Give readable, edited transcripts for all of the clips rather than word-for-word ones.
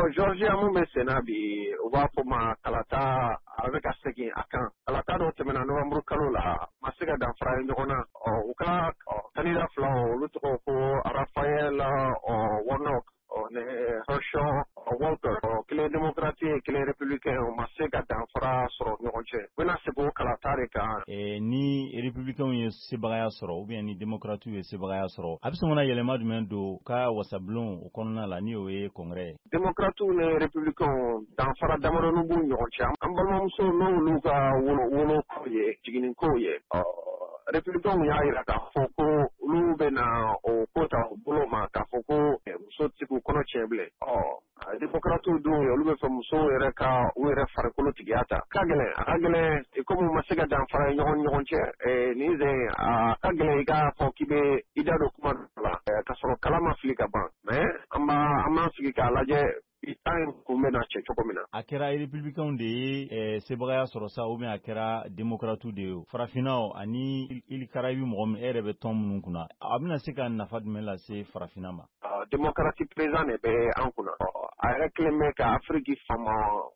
Georgia mun bɛ senna bi u b'a fɔ ma kalata a bɛ ka segin a kan kalata dɔ tɛmɛna novembre kalo la ma se ka danfara ye ɲɔgɔn na u ka candidat fila olu tɔgɔ ko Raphael Warnock ni Herschel Walker kelen démocrate kelen républicain u ma se ka danfara sɔrɔ ɲɔgɔn cɛ u bɛna segin o kalata de kan ni républicain ye sebagaya sɔrɔ ou bien ni démocrate ye sebagaya sɔrɔ a bɛ sɔn ka yɛlɛma jumɛn don ka wasabulon o kɔnɔna la ni o ye congrès démocrate ni républicain danfara damadɔni b'u ɲɔgɔn cɛ an balimamuso n'olu ka wolo ko ye jiginni ko ye républicain y'a jira k'a fɔ ko olu bɛna o ko ta u bolo ma k'a fɔ ko muso tɛ k'u kɔnɔ tiɲɛ bilen démocrate dun olu bɛ fɛ musow yɛrɛ ka u yɛrɛ farikolo tigiya ta a ka gɛlɛn komi u ma se ka danfara ɲɔgɔn cɛ nin zɛn a ka gɛlɛn i k'a fɔ k'i bɛ i da don kuma dɔ la ka sɔrɔ kala ma fili ka ban mais an b'an sigi k'a lajɛ kun bɛna cɛ cogo min na a kɛra républicain de ye sebagaya sɔrɔ sa ou bien a kɛra démocrate de ye farafinnaw ani ili karabi mɔgɔ min e yɛrɛ bɛ tɔn minnu kunna a bɛna se ka nafa jumɛn lase farafinna ma démocrate président de bɛ an kunna a yɛrɛ kelen bɛ ka Afrique fama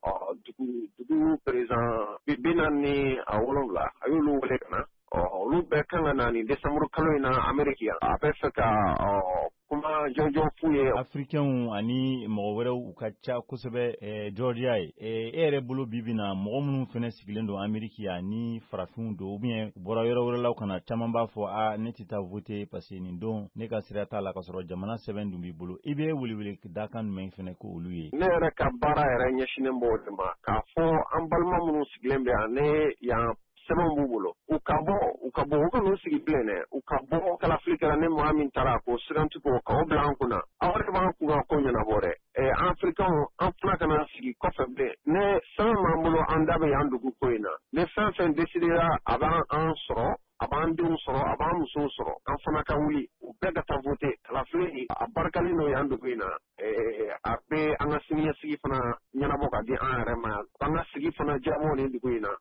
dugu président bi naani a wolonwula a y'olu wele ka na olu bɛɛ kan ka na nin décembre kalo in na Amérique yan a bɛ fɛ ka kuma jɔnjɔn f'u ye africainw ani mɔgɔ wɛrɛw u ka ca kosɛbɛ Georgia ye e yɛrɛ bolo bibi na mɔgɔ minnu fɛnɛ sigilen don Amérique yan ni farafinw don ou bien u bɔra yɔrɔ wɛrɛ la kana caman b'a fɔ ne tɛ taa voter parce que nin don ne ka sira t'a la ka sɔrɔ jamana sɛbɛn dun b'i bolo i bɛ welewele dakan jumɛn fɛnɛ ko olu ye ne yɛrɛ ka baara yɛrɛ ɲɛsinnen b'o de ma k'a fɔ an balima minnu sigilen bɛ yan ne yan sɛbɛn b'u bolo u ka bɔ u kan'u sigi bilen dɛ u ka bɔ kalafilikɛla ne maa min taara ko sirantigo k'o bila an kunna aw de b'an kun ka ko ɲɛnabɔ dɛ africain an fana kana sigi kɔfɛ bilen ne sɛbɛn m'an bolo an da bɛ yan dugu ko in na ne fɛn fɛn décidera a b'an sɔrɔ a b'an denw sɔrɔ a b'an musow sɔrɔ an fana ka wuli u bɛɛ ka taa voter kalafili a barikalen don yan dugu in na a bɛ an ka siniɲɛsigi fana ɲɛnabɔ ka di an yɛrɛ ma an ka sigi fana diyago nin dugu in na